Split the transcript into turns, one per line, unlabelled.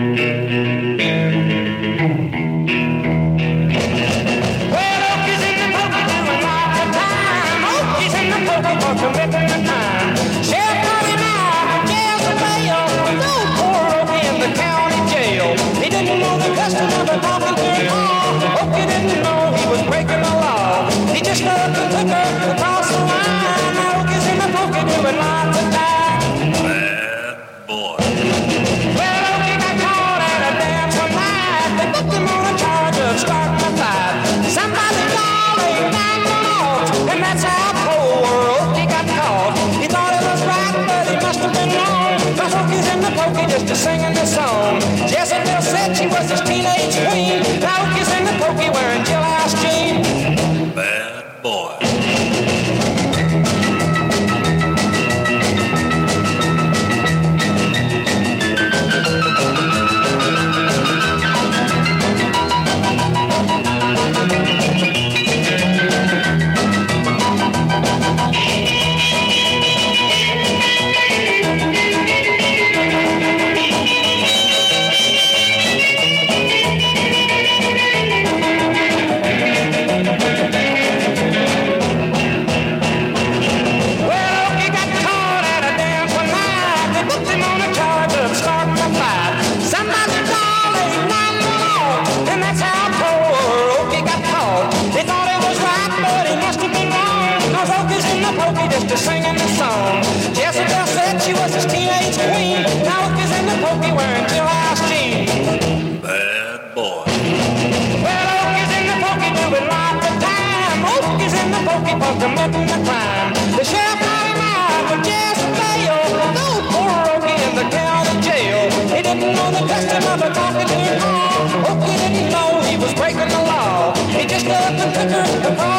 Singing the song. Jezebel said she was his teenage queen. Now he's in the pokey wearing jailhouse jeans.
Bad boy. Singing the song. Jezebel said she was his teenage queen. Now he's in the pokey wearing jailhouse jeans. Bad boy.
Well, Oakie's in the pokey doing lots of time. Oakie's in the pokey for committing the crime. The sheriff got him out with Jezebel. No poor Okie in the county jail. He didn't know the custom of a talking to him. Okie didn't know he was breaking the law. He just loved the liquor, the